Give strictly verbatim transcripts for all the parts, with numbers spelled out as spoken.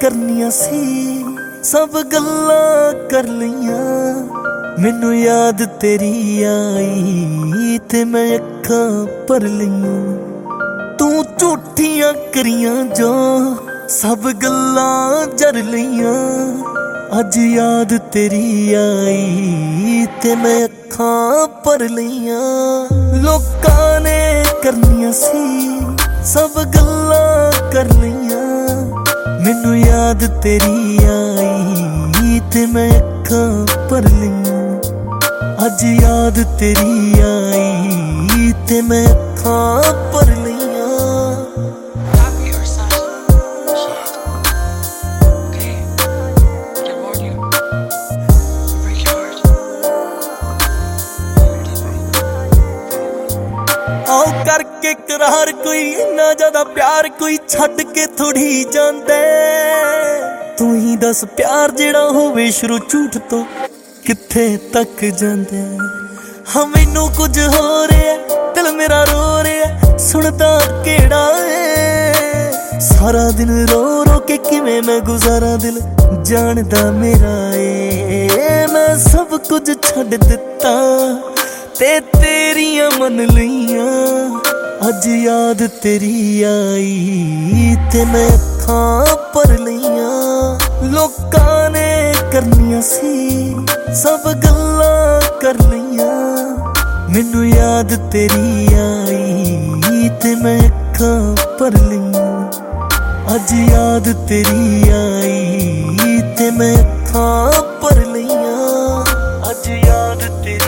करनियां सी सब गल्लां कर लईयां मैनू याद तेरी आई ते मैं अखां भर लईयां तू झूठियां करियां जो सब गल्लां जर लईयां अज याद तेरी आई ते मैं अखां भर लईयां लोकां ने करनियां सी सब गल्लां कर लईयां मैनू याद तेरी आई ते मैं अखां भर लईयां अज याद तेरी आई ते मैं अखां भर लईयां। आओ करके करार कोई इन्ना ज्यादा प्यार कोई छड्ड के थोड़ी जांदा तू ही दस प्यार जेड़ा होवे शुरू झूठ तो किथे तक जांदा हाँ मैनू कुछ हो रहा दिल मेरा रो रहा सुनदा केड़ा है सारा दिन रो रो के किवें मैं गुजारा दिल जानदा मेरा ए मैं सब कुछ छड्ड दिता ते तेरियां मन लईयां अज याद तेरी आई ते मैं अखां भर लईयां लोकां ने करनियां सी सब गल्लां कर लईयां मैनू याद तेरी आई ते मैं अखां भर लईयां अज याद तेरी आई ते मैं अखां भर लईयां अज याद तेरी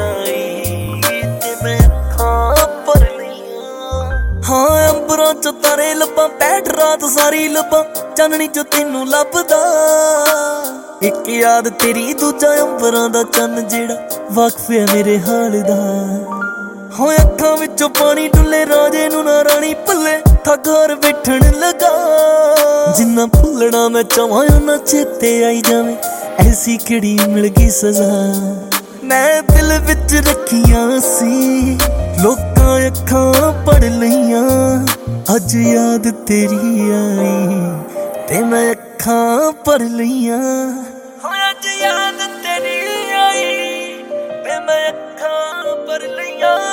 हाँ अंबरां चो तारे लब्बां बैठ रात सारी लब्बां चाननी चो तैनू लभदा एक याद तेरी दूजा अंबरां दा चन्न जेड़ा वाकफ है मेरे हाल दा हाँ अखां विचों पानी डुले राजे नू ना रानी पल्ले था घर बैठण लगा जिन्ना भुलना मैं चाहां उन्ना चेते आई जावे ऐसी किहड़ी मिल गई सजा मैं दिल विच रखियां सी लोकां अखां पढ़ लईयां अज याद तेरी आई ते मैं अखां भर लईयां अज याद तेरी आई ते मैं अखां भर लईयां।